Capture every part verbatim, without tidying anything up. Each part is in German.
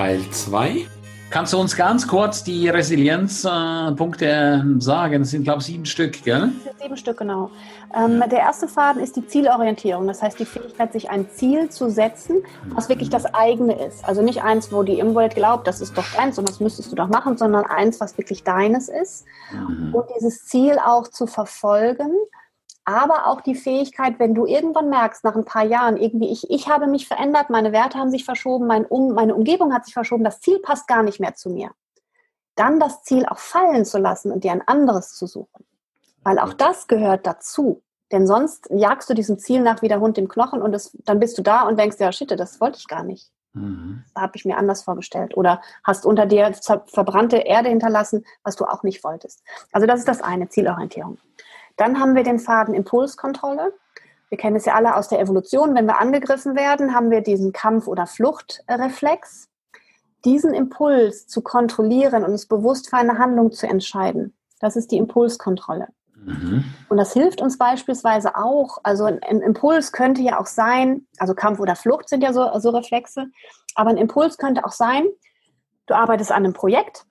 Teil zwei. Kannst du uns ganz kurz die Resilienzpunkte äh, sagen? Das sind, glaube ich, sieben Stück, gell? Das sind sieben Stück, genau. Ähm, der erste Faden ist die Zielorientierung. Das heißt, die Fähigkeit, sich ein Ziel zu setzen, was wirklich das eigene ist. Also nicht eins, wo die Umwelt glaubt, das ist doch deins und das müsstest du doch machen, sondern eins, was wirklich deines ist. Mhm. Und dieses Ziel auch zu verfolgen. Aber auch die Fähigkeit, wenn du irgendwann merkst, nach ein paar Jahren, irgendwie, ich, ich habe mich verändert, meine Werte haben sich verschoben, mein um, meine Umgebung hat sich verschoben, das Ziel passt gar nicht mehr zu mir. Dann das Ziel auch fallen zu lassen und dir ein anderes zu suchen. Weil auch das gehört dazu. Denn sonst jagst du diesem Ziel nach wie der Hund im Knochen und das, dann bist du da und denkst, ja shit, das wollte ich gar nicht. Mhm. Das habe ich mir anders vorgestellt. Oder hast unter dir verbrannte Erde hinterlassen, was du auch nicht wolltest. Also das ist das eine, Zielorientierung. Dann haben wir den Faden Impulskontrolle. Wir kennen es ja alle aus der Evolution. Wenn wir angegriffen werden, haben wir diesen Kampf- oder Fluchtreflex. Diesen Impuls zu kontrollieren und uns bewusst für eine Handlung zu entscheiden, das ist die Impulskontrolle. Mhm. Und das hilft uns beispielsweise auch, also ein, ein Impuls könnte ja auch sein, also Kampf oder Flucht sind ja so, so Reflexe, aber ein Impuls könnte auch sein, du arbeitest an einem Projekt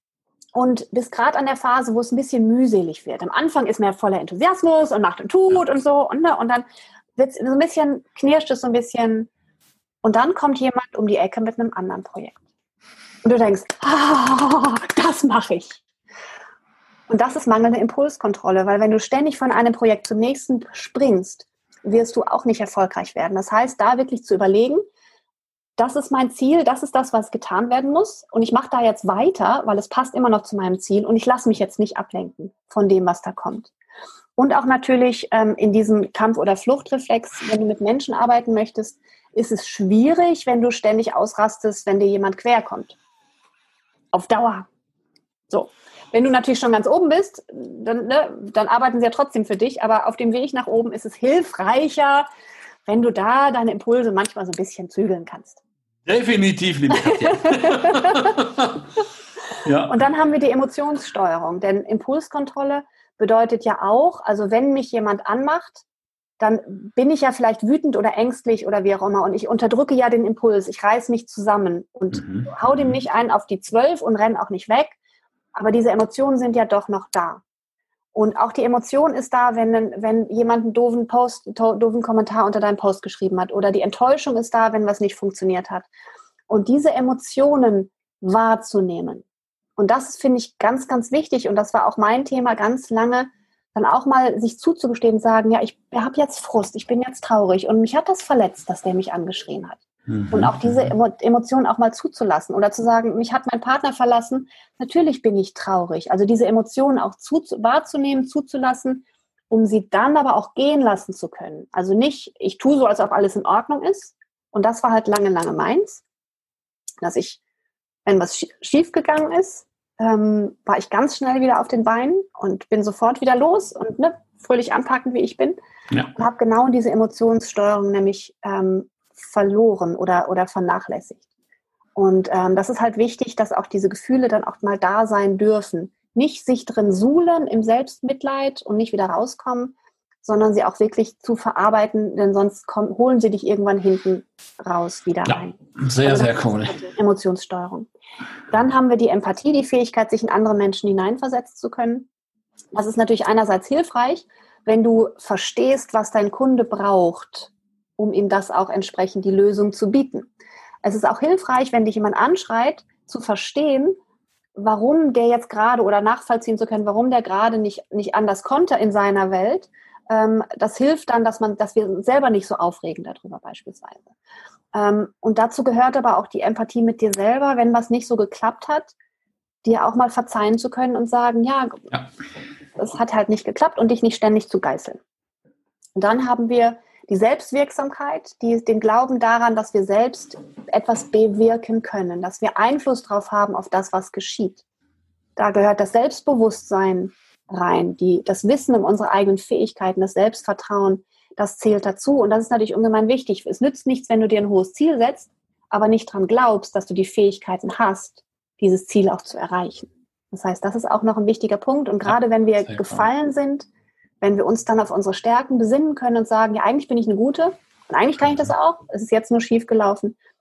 und bist gerade an der Phase, wo es ein bisschen mühselig wird. Am Anfang ist man ja voller Enthusiasmus und macht und tut und so. Und, und dann wird's so ein bisschen, knirscht es so ein bisschen. Und dann kommt jemand um die Ecke mit einem anderen Projekt. Und du denkst, ah, das mache ich. Und das ist mangelnde Impulskontrolle. Weil wenn du ständig von einem Projekt zum nächsten springst, wirst du auch nicht erfolgreich werden. Das heißt, da wirklich zu überlegen, das ist mein Ziel, das ist das, was getan werden muss. Und ich mache da jetzt weiter, weil es passt immer noch zu meinem Ziel. Und ich lasse mich jetzt nicht ablenken von dem, was da kommt. Und auch natürlich ähm, in diesem Kampf- oder Fluchtreflex, wenn du mit Menschen arbeiten möchtest, ist es schwierig, wenn du ständig ausrastest, wenn dir jemand quer kommt. Auf Dauer. So. Wenn du natürlich schon ganz oben bist, dann, ne, dann arbeiten sie ja trotzdem für dich. Aber auf dem Weg nach oben ist es hilfreicher, wenn du da deine Impulse manchmal so ein bisschen zügeln kannst. Definitiv, liebe Katja. Ja. Und dann haben wir die Emotionssteuerung, denn Impulskontrolle bedeutet ja auch, also wenn mich jemand anmacht, dann bin ich ja vielleicht wütend oder ängstlich oder wie auch immer und ich unterdrücke ja den Impuls, ich reiß mich zusammen und mhm. hau dem nicht einen auf die Zwölf und renn auch nicht weg, aber diese Emotionen sind ja doch noch da. Und auch die Emotion ist da, wenn, wenn jemand einen doofen Post, doofen Kommentar unter deinem Post geschrieben hat. Oder die Enttäuschung ist da, wenn was nicht funktioniert hat. Und diese Emotionen wahrzunehmen. Und das finde ich ganz, ganz wichtig. Und das war auch mein Thema ganz lange, dann auch mal sich zuzugestehen, sagen, ja, ich habe jetzt Frust, ich bin jetzt traurig. Und mich hat das verletzt, dass der mich angeschrien hat. Mhm. Und auch diese Emo- Emotionen auch mal zuzulassen. Oder zu sagen, mich hat mein Partner verlassen, natürlich bin ich traurig. Also diese Emotionen auch zu, wahrzunehmen, zuzulassen, um sie dann aber auch gehen lassen zu können. Also nicht, ich tue so, als ob alles in Ordnung ist. Und das war halt lange, lange meins. Dass ich, wenn was schief gegangen ist, ähm, war ich ganz schnell wieder auf den Beinen und bin sofort wieder los und ne, fröhlich anpacken, wie ich bin. Ja. Und habe genau diese Emotionssteuerung nämlich ähm, verloren oder, oder vernachlässigt. Und ähm, das ist halt wichtig, dass auch diese Gefühle dann auch mal da sein dürfen. Nicht sich drin suhlen im Selbstmitleid und nicht wieder rauskommen, sondern sie auch wirklich zu verarbeiten, denn sonst kommen, holen sie dich irgendwann hinten raus wieder ja, rein. Sehr, also sehr cool. Emotionssteuerung. Dann haben wir die Empathie, die Fähigkeit, sich in andere Menschen hineinversetzen zu können. Das ist natürlich einerseits hilfreich, wenn du verstehst, was dein Kunde braucht, um ihm das auch entsprechend die Lösung zu bieten. Es ist auch hilfreich, wenn dich jemand anschreit, zu verstehen, warum der jetzt gerade oder nachvollziehen zu können, warum der gerade nicht, nicht anders konnte in seiner Welt. Ähm, das hilft dann, dass man, dass wir uns selber nicht so aufregen darüber beispielsweise. Ähm, und dazu gehört aber auch die Empathie mit dir selber, wenn was nicht so geklappt hat, dir auch mal verzeihen zu können und sagen, ja, ja. es hat halt nicht geklappt und dich nicht ständig zu geißeln. Und dann haben wir die Selbstwirksamkeit, die, den Glauben daran, dass wir selbst etwas bewirken können, dass wir Einfluss drauf haben auf das, was geschieht. Da gehört das Selbstbewusstsein rein, die, das Wissen um unsere eigenen Fähigkeiten, das Selbstvertrauen, das zählt dazu. Und das ist natürlich ungemein wichtig. Es nützt nichts, wenn du dir ein hohes Ziel setzt, aber nicht dran glaubst, dass du die Fähigkeiten hast, dieses Ziel auch zu erreichen. Das heißt, das ist auch noch ein wichtiger Punkt. Und gerade wenn wir gefallen sind, wenn wir uns dann auf unsere Stärken besinnen können und sagen, ja, eigentlich bin ich eine Gute und eigentlich kann ich das auch, es ist jetzt nur schief gelaufen,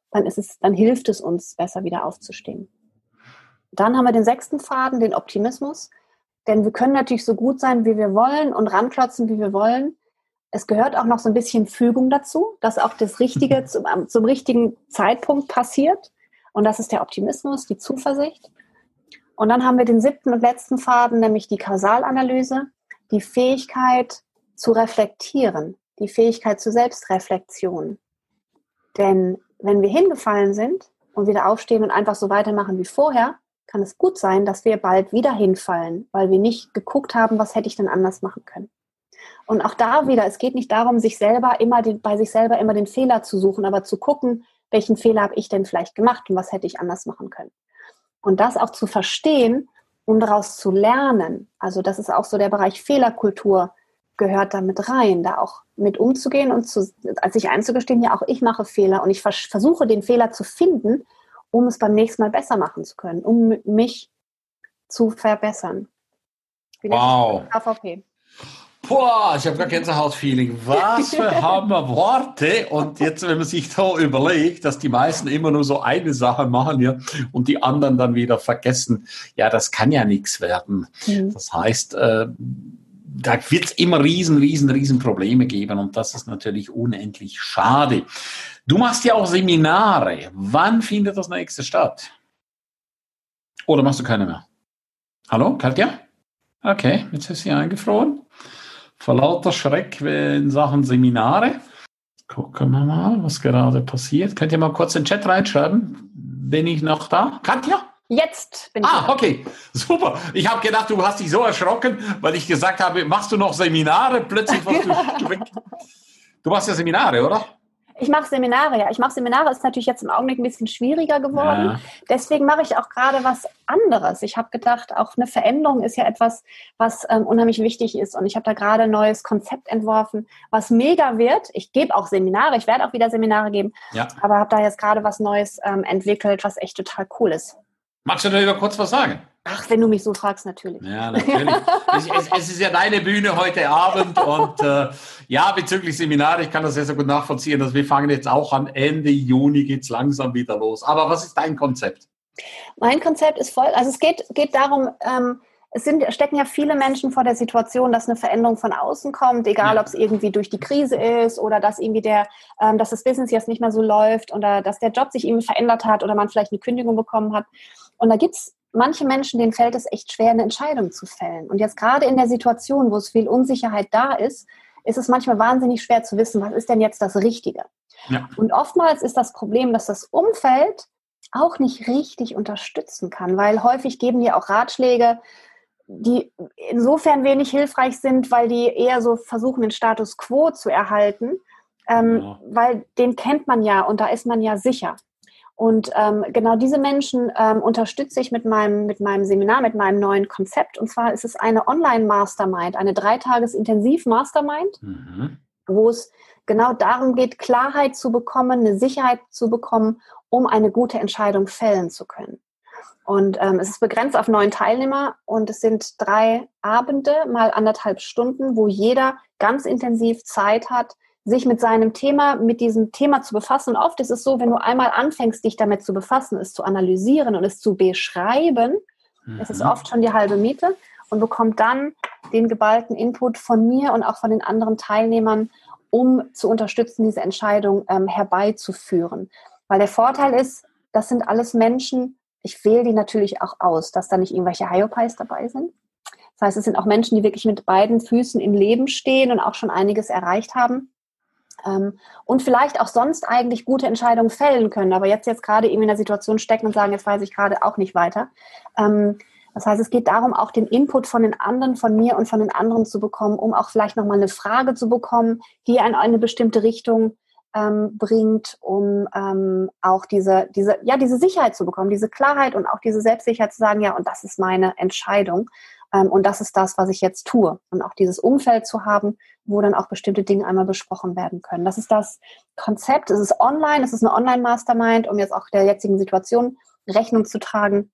dann ist es, dann hilft es uns, besser wieder aufzustehen. Dann haben wir den sechsten Faden, den Optimismus. Denn wir können natürlich so gut sein, wie wir wollen und ranklotzen, wie wir wollen. Es gehört auch noch so ein bisschen Fügung dazu, dass auch das Richtige zum, zum richtigen Zeitpunkt passiert. Und das ist der Optimismus, die Zuversicht. Und dann haben wir den siebten und letzten Faden, nämlich die Kausalanalyse, die Fähigkeit zu reflektieren, die Fähigkeit zur Selbstreflexion. Denn wenn wir hingefallen sind und wieder aufstehen und einfach so weitermachen wie vorher, kann es gut sein, dass wir bald wieder hinfallen, weil wir nicht geguckt haben, was hätte ich denn anders machen können. Und auch da wieder, es geht nicht darum, sich selber immer den, bei sich selber immer den Fehler zu suchen, aber zu gucken, welchen Fehler habe ich denn vielleicht gemacht und was hätte ich anders machen können. Und das auch zu verstehen und daraus zu lernen. Also das ist auch so der Bereich Fehlerkultur, gehört da mit rein, da auch mit umzugehen und zu, als sich einzugestehen, ja auch ich mache Fehler und ich vers- versuche den Fehler zu finden, um es beim nächsten Mal besser machen zu können, um mich zu verbessern. Wow. K V P. Boah, ich habe gar Gänsehaut-Feeling. Was für Hammer Worte. Und jetzt, wenn man sich so überlegt, dass die meisten immer nur so eine Sache machen, ja, und die anderen dann wieder vergessen, ja, das kann ja nichts werden. Mhm. Das heißt, äh, da wird es immer riesen, riesen, riesen Probleme geben und das ist natürlich unendlich schade. Du machst ja auch Seminare. Wann findet das nächste statt? Oder machst du keine mehr? Hallo, Katja? Okay, jetzt ist sie eingefroren. Vor lauter Schreck in Sachen Seminare. Gucken wir mal, was gerade passiert. Könnt ihr mal kurz in den Chat reinschreiben? Bin ich noch da? Katja? Jetzt bin ich Ah, da. Okay, super. Ich habe gedacht, du hast dich so erschrocken, weil ich gesagt habe, machst du noch Seminare? Plötzlich warst du weg. Du machst ja Seminare, oder? Ich mache Seminare, ja. Ich mache Seminare, ist natürlich jetzt im Augenblick ein bisschen schwieriger geworden. Ja. Deswegen mache ich auch gerade was anderes. Ich habe gedacht, auch eine Veränderung ist ja etwas, was ähm, unheimlich wichtig ist. Und ich habe da gerade ein neues Konzept entworfen, was mega wird. Ich gebe auch Seminare, ich werde auch wieder Seminare geben. Ja. Aber habe da jetzt gerade was Neues ähm, entwickelt, was echt total cool ist. Magst du darüber kurz was sagen? Ach, wenn du mich so fragst, natürlich. Ja, natürlich. es, es, es ist ja deine Bühne heute Abend und äh, ja, bezüglich Seminare, ich kann das sehr, sehr gut nachvollziehen, dass wir fangen jetzt auch an, Ende Juni geht es langsam wieder los. Aber was ist dein Konzept? Mein Konzept ist voll, also es geht, geht darum, ähm, es sind, stecken ja viele Menschen vor der Situation, dass eine Veränderung von außen kommt, egal ja. ob es irgendwie durch die Krise ist oder dass irgendwie der, ähm, dass das Business jetzt nicht mehr so läuft oder dass der Job sich irgendwie verändert hat oder man vielleicht eine Kündigung bekommen hat. Und da gibt es manche Menschen, denen fällt es echt schwer, eine Entscheidung zu fällen. Und jetzt gerade in der Situation, wo es viel Unsicherheit da ist, ist es manchmal wahnsinnig schwer zu wissen, was ist denn jetzt das Richtige. Ja. Und oftmals ist das Problem, dass das Umfeld auch nicht richtig unterstützen kann, weil häufig geben die auch Ratschläge, die insofern wenig hilfreich sind, weil die eher so versuchen, den Status quo zu erhalten, ähm, ja. weil den kennt man ja und da ist man ja sicher. Und ähm, genau diese Menschen ähm, unterstütze ich mit meinem, mit meinem Seminar, mit meinem neuen Konzept. Und zwar ist es eine Online-Mastermind, eine Dreitages-Intensiv-Mastermind, mhm. wo es genau darum geht, Klarheit zu bekommen, eine Sicherheit zu bekommen, um eine gute Entscheidung fällen zu können. Und ähm, es ist begrenzt auf neun Teilnehmer und es sind drei Abende, mal anderthalb Stunden, wo jeder ganz intensiv Zeit hat, sich mit seinem Thema, mit diesem Thema zu befassen. Und oft ist es so, wenn du einmal anfängst, dich damit zu befassen, es zu analysieren und es zu beschreiben, mhm. ist es oft schon die halbe Miete und bekommt dann den geballten Input von mir und auch von den anderen Teilnehmern, um zu unterstützen, diese Entscheidung ähm, herbeizuführen. Weil der Vorteil ist, das sind alles Menschen, ich wähle die natürlich auch aus, dass da nicht irgendwelche Hyopies dabei sind. Das heißt, es sind auch Menschen, die wirklich mit beiden Füßen im Leben stehen und auch schon einiges erreicht haben. Ähm, und vielleicht auch sonst eigentlich gute Entscheidungen fällen können, aber jetzt jetzt gerade eben in der Situation stecken und sagen, jetzt weiß ich gerade auch nicht weiter. Ähm, das heißt, es geht darum, auch den Input von den anderen, von mir und von den anderen zu bekommen, um auch vielleicht nochmal eine Frage zu bekommen, die in eine bestimmte Richtung ähm, bringt, um ähm, auch diese, diese, ja, diese Sicherheit zu bekommen, diese Klarheit und auch diese Selbstsicherheit zu sagen, ja, und das ist meine Entscheidung. Ähm, und das ist das, was ich jetzt tue. Und auch dieses Umfeld zu haben, wo dann auch bestimmte Dinge einmal besprochen werden können. Das ist das Konzept. Es ist online, es ist eine Online-Mastermind, um jetzt auch der jetzigen Situation Rechnung zu tragen,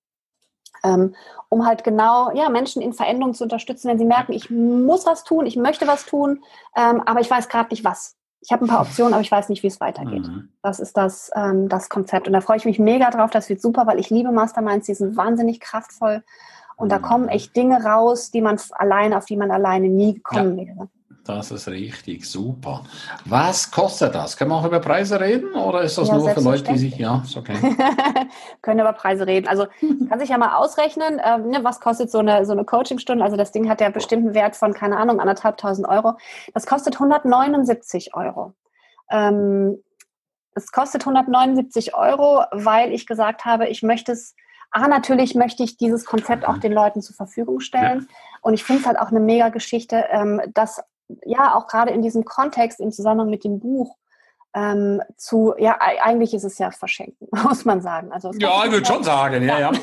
ähm, um halt genau ja, Menschen in Veränderungen zu unterstützen, wenn sie merken, ich muss was tun, ich möchte was tun, ähm, aber ich weiß gerade nicht was. ich habe ein paar Optionen, aber ich weiß nicht, wie es weitergeht. Mhm. Das ist das, ähm, das Konzept. Und da freue ich mich mega drauf. Das wird super, weil ich liebe Masterminds. Die sind wahnsinnig kraftvoll. Und mhm. da kommen echt Dinge raus, die man alleine, auf die man alleine nie gekommen ja. wäre. Das ist richtig, super. Was kostet das? Können wir auch über Preise reden oder ist das ja, nur für Leute, die sich, ja, ist okay. Können über Preise reden. Also kann sich ja mal ausrechnen, äh, ne, was kostet so eine, so eine Coachingstunde. Also das Ding hat ja bestimmt einen Wert von, keine Ahnung, anderthalbtausend Euro. Das kostet hundertneunundsiebzig Euro. Ähm, es kostet hundertneunundsiebzig Euro, weil ich gesagt habe, ich möchte es, ah, natürlich möchte ich dieses Konzept auch den Leuten zur Verfügung stellen. Ja. Und ich finde es halt auch eine mega Geschichte, ähm, dass ja, auch gerade in diesem Kontext, im Zusammenhang mit dem Buch, ähm, zu, ja, eigentlich ist es ja verschenken, muss man sagen. Also ja, ich würde schon sagen, ja, ja.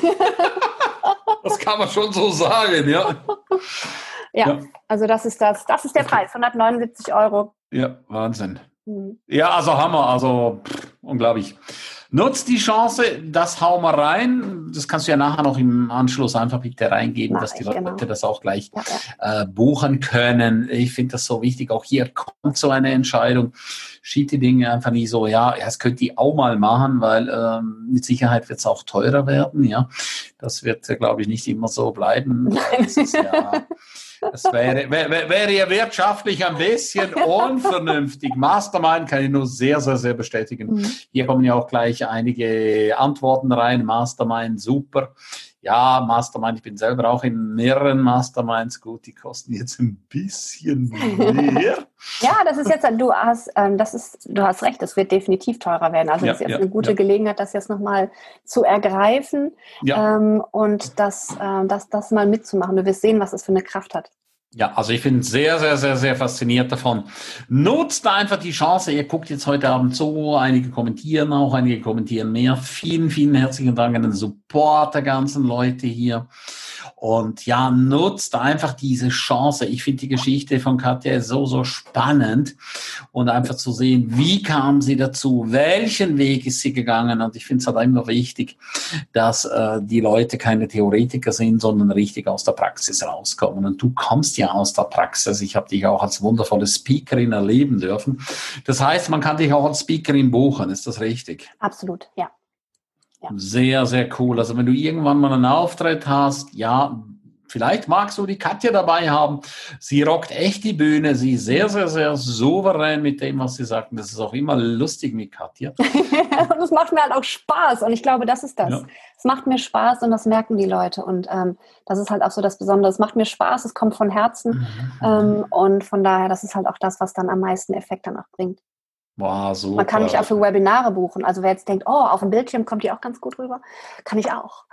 Das kann man schon so sagen, ja. ja. Ja, also das ist das, das ist der Preis, hundertneunundsiebzig Euro. Ja, Wahnsinn. Mhm. Ja, also Hammer, also pff, unglaublich. Nutzt die Chance, das hau mal rein. Das kannst du ja nachher noch im Anschluss einfach bitte reingeben, Mach dass die Leute genau. das auch gleich ja, ja. Äh, buchen können. Ich finde das so wichtig. Auch hier kommt so eine Entscheidung. Schieb die Dinge einfach nie so, ja, das könnt ihr auch mal machen, weil ähm, mit Sicherheit wird es auch teurer werden. Ja, das wird, glaube ich, nicht immer so bleiben. Das ist ja... Das wäre, wäre, wäre ja wirtschaftlich ein bisschen unvernünftig. Mastermind kann ich nur sehr, sehr, sehr bestätigen. Mhm. Hier kommen ja auch gleich einige Antworten rein. Mastermind, super. Ja, Mastermind, ich bin selber auch in mehreren Masterminds. Gut, die kosten jetzt ein bisschen mehr. Ja, das ist jetzt, du hast, ähm, das ist, du hast recht, es wird definitiv teurer werden. Also ja, das ist jetzt ja, eine gute ja. Gelegenheit, das jetzt nochmal zu ergreifen ja. ähm, und das, äh, das, das mal mitzumachen. Du wirst sehen, was es für eine Kraft hat. Ja, also ich bin sehr, sehr, sehr, sehr fasziniert davon. Nutzt einfach die Chance. Ihr guckt jetzt heute Abend so, einige kommentieren auch, einige kommentieren mehr. Vielen, vielen herzlichen Dank an den Support der ganzen Leute hier. Und ja, nutzt einfach diese Chance. Ich finde die Geschichte von Katja so, so spannend. Und einfach zu sehen, wie kam sie dazu? Welchen Weg ist sie gegangen? Und ich finde es halt immer wichtig, dass äh, die Leute keine Theoretiker sind, sondern richtig aus der Praxis rauskommen. Und du kommst ja aus der Praxis. Ich habe dich auch als wundervolle Speakerin erleben dürfen. Das heißt, man kann dich auch als Speakerin buchen. Ist das richtig? Absolut, ja. Ja. Sehr, sehr cool. Also wenn du irgendwann mal einen Auftritt hast, ja, vielleicht magst du die Katja dabei haben. Sie rockt echt die Bühne. Sie ist sehr, sehr, sehr souverän mit dem, was sie sagt. Und das ist auch immer lustig mit Katja. Und es macht mir halt auch Spaß. Und ich glaube, das ist das. Ja. Es macht mir Spaß und das merken die Leute. Und ähm, das ist halt auch so das Besondere. Es macht mir Spaß, es kommt von Herzen. Mhm. Ähm, und von daher, das ist halt auch das, was dann am meisten Effekt danach bringt. Wow, super. Man kann mich auch für Webinare buchen. Also wer jetzt denkt, oh, auf dem Bildschirm kommt die auch ganz gut rüber, kann ich auch.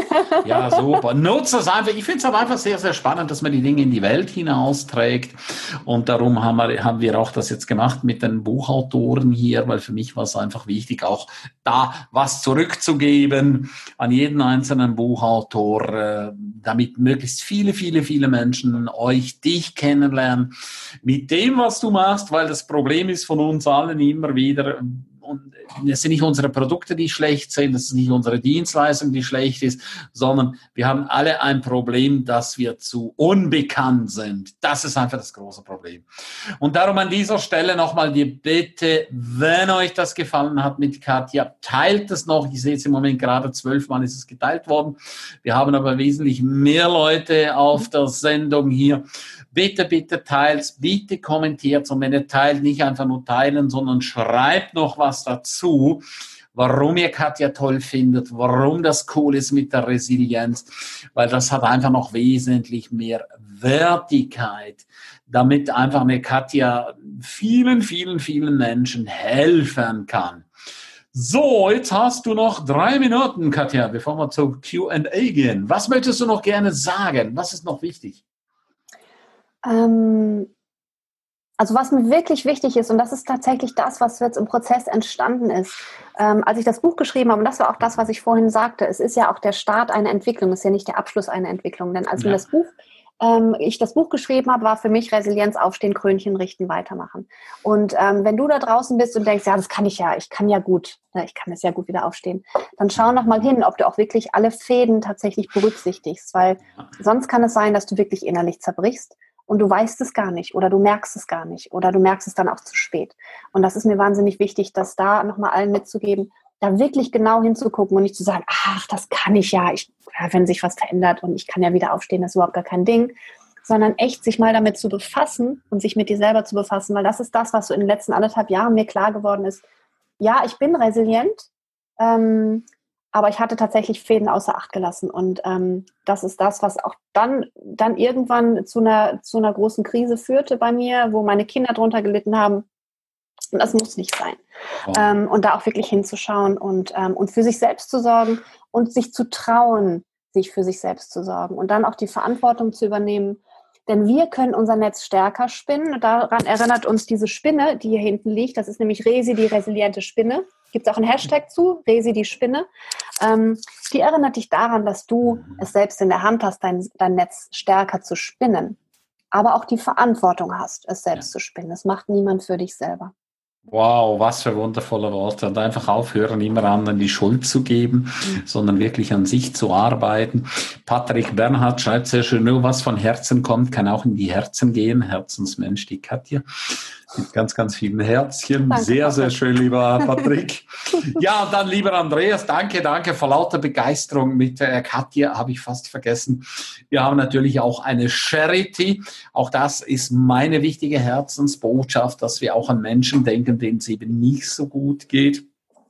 Ja, super. Nutzt das einfach. Ich finde es aber einfach sehr, sehr spannend, dass man die Dinge in die Welt hinausträgt. Und darum haben wir, haben wir auch das jetzt gemacht mit den Buchautoren hier, weil für mich war es einfach wichtig, auch da was zurückzugeben an jeden einzelnen Buchautor, damit möglichst viele, viele, viele Menschen euch, dich kennenlernen mit dem, was du machst, weil das Problem ist von uns allen immer wieder, und es sind nicht unsere Produkte, die schlecht sind, es ist nicht unsere Dienstleistung, die schlecht ist, sondern wir haben alle ein Problem, dass wir zu unbekannt sind. Das ist einfach das große Problem. Und darum an dieser Stelle nochmal die Bitte, wenn euch das gefallen hat mit Katja, teilt es noch. Ich sehe es im Moment gerade zwölfmal ist es geteilt worden. Wir haben aber wesentlich mehr Leute auf der Sendung hier. Bitte, bitte teilt, bitte kommentiert. Und wenn ihr teilt, nicht einfach nur teilen, sondern schreibt noch was dazu, warum ihr Katja toll findet, warum das cool ist mit der Resilienz, weil das hat einfach noch wesentlich mehr Wertigkeit, damit einfach eine Katja vielen, vielen, vielen Menschen helfen kann. So, jetzt hast du noch drei Minuten, Katja, bevor wir zu Q and A gehen. Was möchtest du noch gerne sagen? Was ist noch wichtig? Ähm, also was mir wirklich wichtig ist, und das ist tatsächlich das, was jetzt im Prozess entstanden ist, ähm, als ich das Buch geschrieben habe, und das war auch das, was ich vorhin sagte, es ist ja auch der Start einer Entwicklung, es ist ja nicht der Abschluss einer Entwicklung, denn als ja. mir das Buch, ähm, ich das Buch geschrieben habe, war für mich Resilienz, aufstehen, Krönchen richten, weitermachen. Und ähm, wenn du da draußen bist und denkst, ja, das kann ich ja, ich kann ja gut, ne, ich kann jetzt ja gut wieder aufstehen, dann schau noch mal hin, ob du auch wirklich alle Fäden tatsächlich berücksichtigst, weil sonst kann es sein, dass du wirklich innerlich zerbrichst. und du weißt es gar nicht oder du merkst es gar nicht oder du merkst es dann auch zu spät. Und das ist mir wahnsinnig wichtig, das da nochmal allen mitzugeben, da wirklich genau hinzugucken und nicht zu sagen, ach, das kann ich ja, ich, wenn sich was verändert und ich kann ja wieder aufstehen, das ist überhaupt gar kein Ding, sondern echt sich mal damit zu befassen und sich mit dir selber zu befassen, weil das ist das, was so in den letzten anderthalb Jahren mir klar geworden ist. Ja, ich bin resilient, ähm, aber ich hatte tatsächlich Fäden außer Acht gelassen und ähm, das ist das, was auch dann, dann irgendwann zu einer, zu einer großen Krise führte bei mir, wo meine Kinder drunter gelitten haben. Und das muss nicht sein. Oh. Ähm, und da auch wirklich hinzuschauen und, ähm, und für sich selbst zu sorgen und sich zu trauen, sich für sich selbst zu sorgen und dann auch die Verantwortung zu übernehmen. Denn wir können unser Netz stärker spinnen. Und daran erinnert uns diese Spinne, die hier hinten liegt. Das ist nämlich Resi, die resiliente Spinne. Gibt es auch einen Hashtag zu, Resi, die Spinne. Ähm, die erinnert dich daran, dass du es selbst in der Hand hast, dein, dein Netz stärker zu spinnen. Aber auch die Verantwortung hast, es selbst ja. zu spinnen. Das macht niemand für dich selber. Wow, was für wundervolle Worte. Und einfach aufhören, immer anderen die Schuld zu geben, mhm. sondern wirklich an sich zu arbeiten. Patrick Bernhard schreibt sehr schön, nur was von Herzen kommt, kann auch in die Herzen gehen. Herzensmensch, die Katja. Mit ganz, ganz vielen Herzchen. Danke, sehr, Patrick. Sehr schön, lieber Patrick. Ja, und dann, lieber Andreas, danke, danke. Vor lauter Begeisterung mit äh, Katja habe ich fast vergessen. Wir haben natürlich auch eine Charity. Auch das ist meine wichtige Herzensbotschaft, dass wir auch an Menschen denken, denen es eben nicht so gut geht,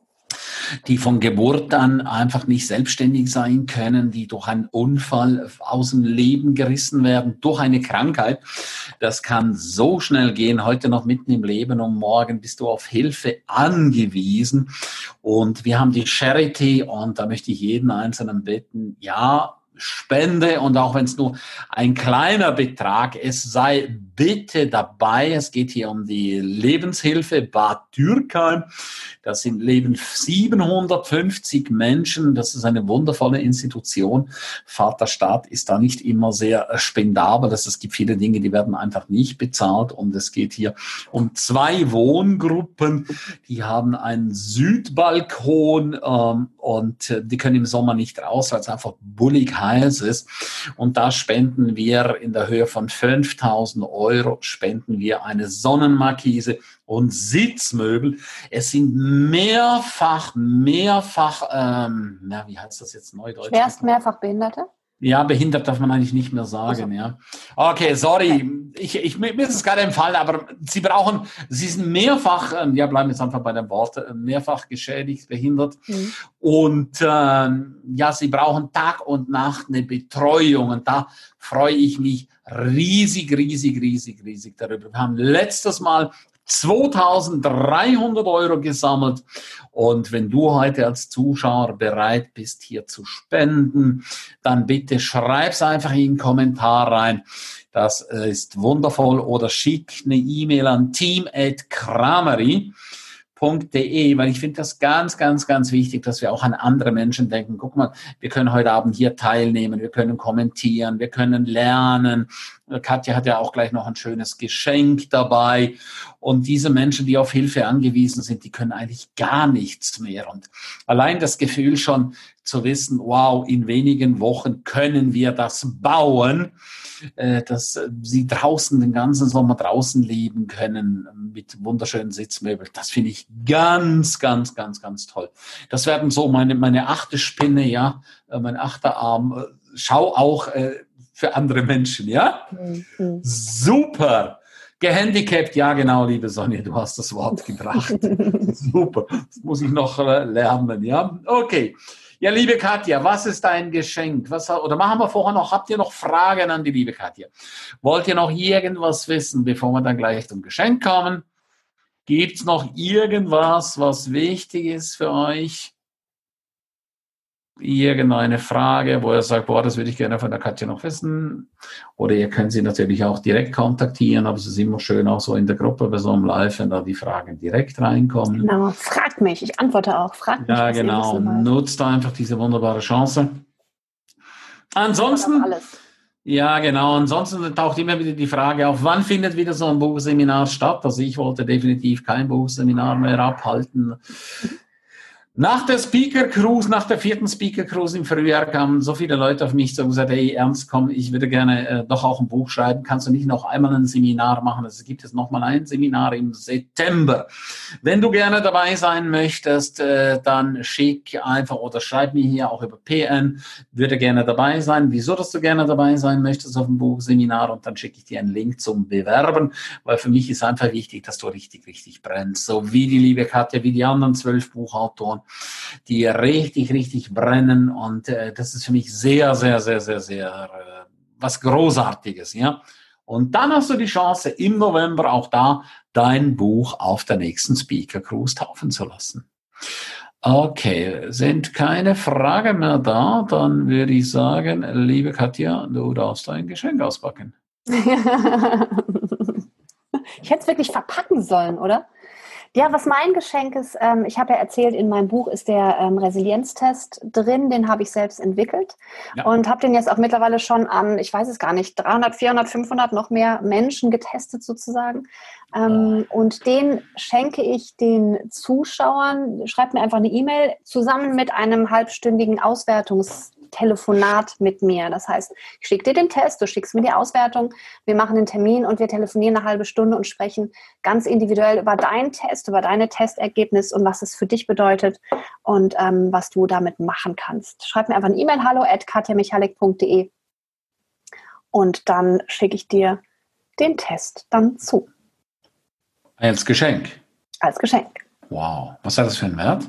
die von Geburt an einfach nicht selbstständig sein können, die durch einen Unfall aus dem Leben gerissen werden, durch eine Krankheit. Das kann so schnell gehen, heute noch mitten im Leben und morgen bist du auf Hilfe angewiesen. Und wir haben die Charity und da möchte ich jeden Einzelnen bitten, ja, Spende und auch wenn es nur ein kleiner Betrag ist, sei bitte dabei. Es geht hier um die Lebenshilfe Bad Dürkheim. Das sind leben siebenhundertfünfzig Menschen. Das ist eine wundervolle Institution. Vaterstaat ist da nicht immer sehr spendabel. Es gibt viele Dinge, die werden einfach nicht bezahlt. Und es geht hier um zwei Wohngruppen. Die haben einen Südbalkon ähm, und die können im Sommer nicht raus, weil es einfach bullig heiß ist. Und da spenden wir in der Höhe von fünftausend Euro, spenden wir eine Sonnenmarkise und Sitzmöbel. Es sind mehrfach, mehrfach, ähm, na, wie heißt das jetzt neudeutsch? Schwerst mehrfach Behinderte? Ja, behindert darf man eigentlich nicht mehr sagen, ja. Okay, sorry, ich, ich, mir ist es gerade empfallen, aber Sie brauchen, Sie sind mehrfach, ähm, ja, bleiben jetzt einfach bei dem Wort, äh, mehrfach geschädigt, behindert. Mhm. Und ähm, ja, Sie brauchen Tag und Nacht eine Betreuung und da freue ich mich riesig, riesig, riesig, riesig darüber. Wir haben letztes Mal zweitausenddreihundert Euro gesammelt. Und wenn du heute als Zuschauer bereit bist, hier zu spenden, dann bitte schreib's einfach in den Kommentar rein. Das ist wundervoll. Oder schick eine E-Mail an team at kramery punkt de, weil ich finde das ganz, ganz, ganz wichtig, dass wir auch an andere Menschen denken. Guck mal, wir können heute Abend hier teilnehmen, wir können kommentieren, wir können lernen. Katja hat ja auch gleich noch ein schönes Geschenk dabei. Und diese Menschen, die auf Hilfe angewiesen sind, die können eigentlich gar nichts mehr. Und allein das Gefühl schon zu wissen, wow, in wenigen Wochen können wir das bauen, äh, dass sie draußen den ganzen Sommer draußen leben können mit wunderschönen Sitzmöbeln. Das finde ich ganz, ganz, ganz, ganz toll. Das werden so meine, meine achte Spinne, ja, mein achter Arm. Schau auch äh, für andere Menschen, ja? Mhm. Super. Gehandicapt, ja genau, liebe Sonja, du hast das Wort gebracht. Super, das muss ich noch äh, lernen, ja? Okay. Ja, liebe Katja, was ist dein Geschenk? Was, oder machen wir vorher noch, habt ihr noch Fragen an die liebe Katja? Wollt ihr noch irgendwas wissen, bevor wir dann gleich zum Geschenk kommen? Gibt es noch irgendwas, was wichtig ist für euch? Irgendeine Frage, wo ihr sagt, boah, das würde ich gerne von der Katja noch wissen. Oder ihr könnt sie natürlich auch direkt kontaktieren, aber es ist immer schön, auch so in der Gruppe bei so einem Live, wenn da die Fragen direkt reinkommen. Genau, fragt mich, ich antworte auch. Fragt mich, ja, genau, nutzt einfach diese wunderbare Chance. Ansonsten, ja, genau, ansonsten taucht immer wieder die Frage auf, wann findet wieder so ein Buchseminar statt? Also ich wollte definitiv kein Buchseminar mehr abhalten. Nach der Speaker Cruise, nach der vierten Speaker Cruise im Frühjahr kamen so viele Leute auf mich zu und gesagt, hey, Ernst, komm, ich würde gerne äh, doch auch ein Buch schreiben. Kannst du nicht noch einmal ein Seminar machen? Es gibt jetzt noch mal ein Seminar im September. Wenn du gerne dabei sein möchtest, äh, dann schick einfach oder schreib mir hier auch über P N, würde gerne dabei sein. Wieso, dass du gerne dabei sein möchtest auf dem Buchseminar? Und dann schicke ich dir einen Link zum Bewerben, weil für mich ist einfach wichtig, dass du richtig, richtig brennst. So wie die liebe Katja, wie die anderen zwölf Buchautoren, die richtig, richtig brennen, und äh, das ist für mich sehr, sehr, sehr, sehr, sehr äh, was Großartiges, ja. Und dann hast du die Chance, im November auch da dein Buch auf der nächsten Speaker Cruise taufen zu lassen. Okay, sind keine Fragen mehr da, dann würde ich sagen, liebe Katja, du darfst dein Geschenk auspacken. Ich hätte es wirklich verpacken sollen, oder? Ja, was mein Geschenk ist, ähm, ich habe ja erzählt, in meinem Buch ist der ähm, Resilienztest drin, den habe ich selbst entwickelt, ja, und habe den jetzt auch mittlerweile schon an, ich weiß es gar nicht, dreihundert, vierhundert, fünfhundert, noch mehr Menschen getestet sozusagen. Ähm, oh. Und den schenke ich den Zuschauern, schreibt mir einfach eine E-Mail, zusammen mit einem halbstündigen Auswertungstelefonat mit mir. Das heißt, ich schicke dir den Test, du schickst mir die Auswertung, wir machen einen Termin und wir telefonieren eine halbe Stunde und sprechen ganz individuell über deinen Test, über deine Testergebnis und was es für dich bedeutet und ähm, was du damit machen kannst. Schreib mir einfach eine E-Mail, hallo at katja michalik punkt de, und dann schicke ich dir den Test dann zu. Als Geschenk? Als Geschenk. Wow. Was hat das für einen Wert?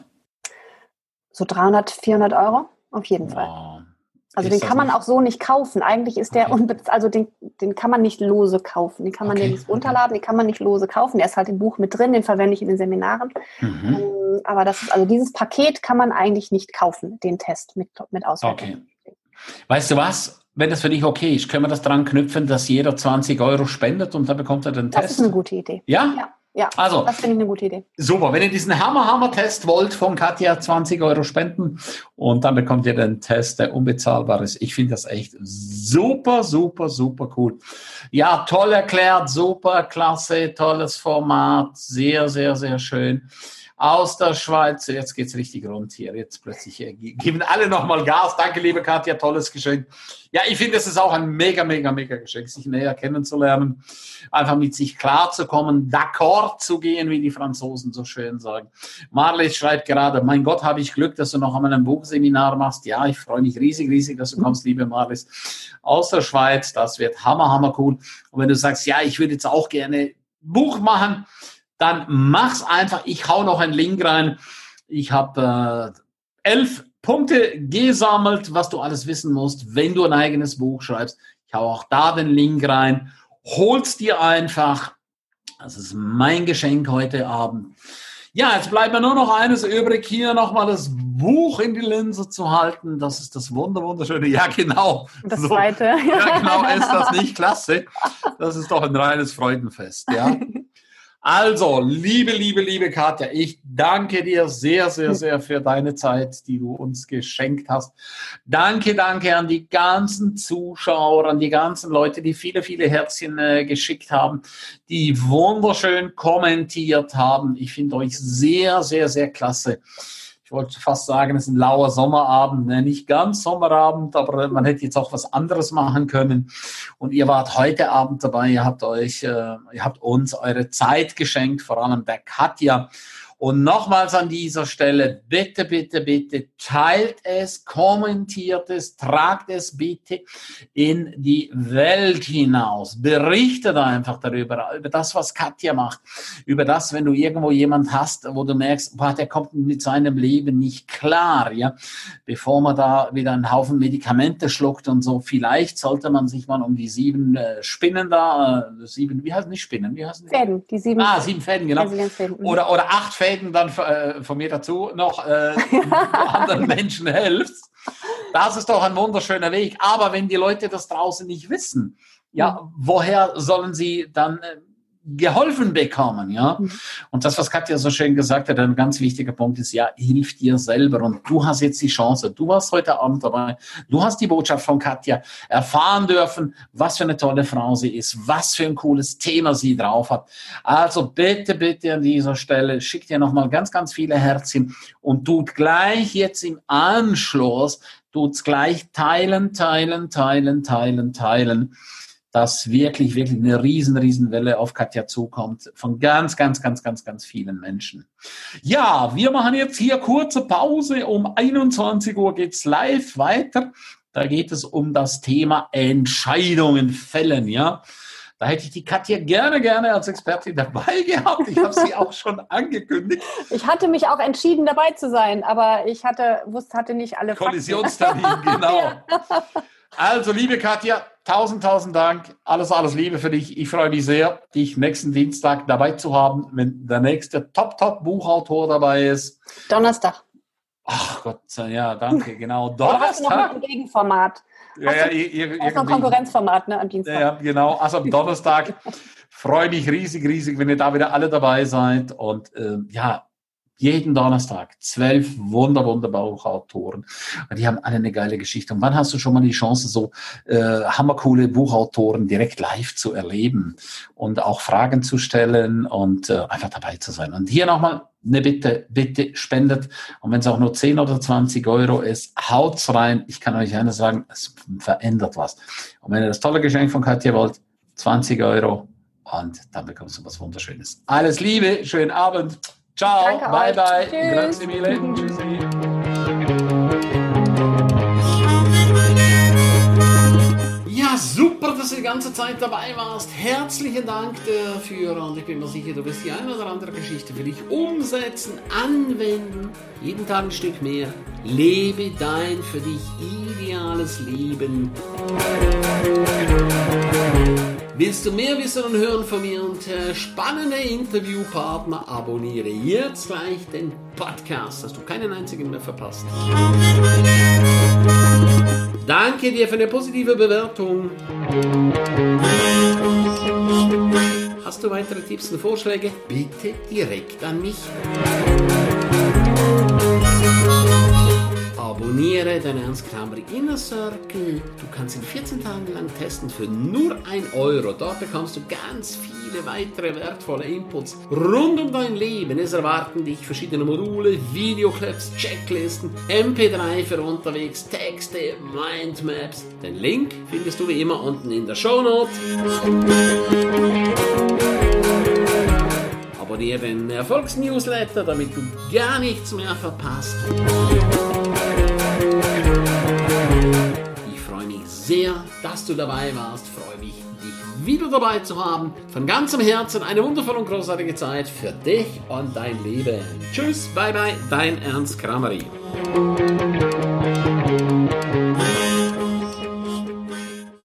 So dreihundert, vierhundert Euro auf jeden wow. Fall. Also ist den kann man nicht auch so nicht kaufen. Eigentlich ist der, okay. unbe- also den, den kann man nicht lose kaufen. Den kann man okay. nirgends runterladen, den kann man nicht lose kaufen. Der ist halt im Buch mit drin, den verwende ich in den Seminaren. Mhm. Ähm, aber das ist, also dieses Paket kann man eigentlich nicht kaufen, den Test mit, mit Auswertung. Okay. Weißt du was? Wenn das für dich okay ist, können wir das dran knüpfen, dass jeder zwanzig Euro spendet und dann bekommt er den Test? Das ist eine gute Idee. Ja? Ja. Ja, also, das finde ich eine gute Idee. Super, wenn ihr diesen Hammer-Hammer-Test wollt von Katja, zwanzig Euro spenden und dann bekommt ihr den Test, der unbezahlbar ist. Ich finde das echt super, super, super cool. Ja, toll erklärt, super, klasse, tolles Format, sehr, sehr, sehr schön. Aus der Schweiz, jetzt geht's richtig rund hier, jetzt plötzlich äh, geben alle nochmal Gas. Danke, liebe Katja, tolles Geschenk. Ja, ich finde, es ist auch ein mega, mega, mega Geschenk, sich näher kennenzulernen, einfach mit sich klarzukommen, d'accord zu gehen, wie die Franzosen so schön sagen. Marlies schreibt gerade, mein Gott, habe ich Glück, dass du noch einmal ein Buchseminar machst. Ja, ich freue mich riesig, riesig, dass du kommst, liebe Marlies. Aus der Schweiz, das wird hammer, hammer cool. Und wenn du sagst, ja, ich würde jetzt auch gerne Buch machen, dann mach's einfach. Ich hau noch einen Link rein. Ich habe äh, elf Punkte gesammelt, was du alles wissen musst, wenn du ein eigenes Buch schreibst. Ich hau auch da den Link rein. Hol's dir einfach. Das ist mein Geschenk heute Abend. Ja, jetzt bleibt mir nur noch eines übrig, hier nochmal das Buch in die Linse zu halten. Das ist das wunder wunderschöne. Ja, genau. Das so. Zweite. Ja, genau. Ist das nicht klasse? Das ist doch ein reines Freudenfest, ja. Also, liebe, liebe, liebe Katja, ich danke dir sehr, sehr, sehr für deine Zeit, die du uns geschenkt hast. Danke, danke an die ganzen Zuschauer, an die ganzen Leute, die viele, viele Herzchen äh, geschickt haben, die wunderschön kommentiert haben. Ich finde euch sehr, sehr, sehr klasse. Ich wollte fast sagen, es ist ein lauer Sommerabend, ne? Nicht ganz Sommerabend, aber man hätte jetzt auch was anderes machen können. Und ihr wart heute Abend dabei, ihr habt euch, äh, ihr habt uns eure Zeit geschenkt, vor allem der Katja. Und nochmals an dieser Stelle, bitte, bitte, bitte, teilt es, kommentiert es, tragt es bitte in die Welt hinaus. Berichtet einfach darüber, über das, was Katja macht, über das, wenn du irgendwo jemand hast, wo du merkst, boah, der kommt mit seinem Leben nicht klar, ja, bevor man da wieder einen Haufen Medikamente schluckt und so, vielleicht sollte man sich mal um die sieben äh, Spinnen da, äh, sieben, wie heißen die Spinnen? Wie heißen die? Fäden, die sieben. Ah, sieben Fäden, genau. Oder, oder acht Fäden. Dann äh, von mir dazu noch äh, anderen Menschen hilfst. Das ist doch ein wunderschöner Weg. Aber wenn die Leute das draußen nicht wissen, ja, woher sollen sie dann äh, geholfen bekommen, ja. Mhm. Und das, was Katja so schön gesagt hat, ein ganz wichtiger Punkt ist, ja, hilf dir selber. Und du hast jetzt die Chance, du warst heute Abend dabei, du hast die Botschaft von Katja erfahren dürfen, was für eine tolle Frau sie ist, was für ein cooles Thema sie drauf hat. Also bitte, bitte an dieser Stelle, schick dir nochmal ganz, ganz viele Herzchen und tut gleich jetzt im Anschluss, tut's gleich teilen, teilen, teilen, teilen, teilen, dass wirklich, wirklich eine riesen, riesen Welle auf Katja zukommt von ganz, ganz, ganz, ganz, ganz vielen Menschen. Ja, wir machen jetzt hier kurze Pause. Um einundzwanzig Uhr geht's live weiter. Da geht es um das Thema Entscheidungen fällen, ja. Da hätte ich die Katja gerne, gerne als Expertin dabei gehabt. Ich habe sie auch schon angekündigt. Ich hatte mich auch entschieden, dabei zu sein, aber ich hatte, wusste, hatte nicht alle Kollisionstermin, genau. Ja. Also, liebe Katja, tausend, tausend Dank. Alles, alles Liebe für dich. Ich freue mich sehr, dich nächsten Dienstag dabei zu haben, wenn der nächste Top-Top-Buchautor dabei ist. Donnerstag. Ach Gott, ja, danke, genau. Donnerstag. Hast du noch ein Gegenformat? Ja, ja, ihr, das ist noch ein Konkurrenzformat, ne, am Dienstag. Ja, genau. Also am Donnerstag freue mich riesig, riesig, wenn ihr da wieder alle dabei seid. Und äh, ja, jeden Donnerstag zwölf wunder, wunderbare Buchautoren. Und die haben alle eine geile Geschichte. Und wann hast du schon mal die Chance, so äh, hammercoole Buchautoren direkt live zu erleben und auch Fragen zu stellen und äh, einfach dabei zu sein? Und hier nochmal eine Bitte, bitte spendet. Und wenn es auch nur zehn oder zwanzig Euro ist, haut's rein. Ich kann euch eines sagen, es verändert was. Und wenn ihr das tolle Geschenk von Katja wollt, zwanzig Euro. Und dann bekommst du was Wunderschönes. Alles Liebe, schönen Abend. Ciao, Danke bye euch. bye. Tschüss. Grazie mille. Tschüssi. Ja, super, dass du die ganze Zeit dabei warst. Herzlichen Dank dafür und ich bin mir sicher, du wirst die eine oder andere Geschichte für dich umsetzen, anwenden. Jeden Tag ein Stück mehr. Lebe dein für dich ideales Leben. Willst du mehr wissen und hören von mir und äh, spannende Interviewpartner? Abonniere jetzt gleich den Podcast, dass du keinen einzigen mehr verpasst. Danke dir für eine positive Bewertung. Hast du weitere Tipps und Vorschläge? Bitte direkt an mich. Abonniere den Ernst Kramri Inner Circle. Du kannst ihn vierzehn Tage lang testen für nur ein Euro. Dort bekommst du ganz viele weitere wertvolle Inputs rund um dein Leben. Es erwarten dich verschiedene Module, Videoclips, Checklisten, M P drei für unterwegs, Texte, Mindmaps. Den Link findest du wie immer unten in der Shownote. Abonniere den Erfolgsnewsletter, damit du gar nichts mehr verpasst. Ich freue mich sehr, dass du dabei warst. Ich freue mich, dich wieder dabei zu haben. Von ganzem Herzen eine wundervolle und großartige Zeit für dich und dein Leben. Tschüss, bye bye, dein Ernst Kramri.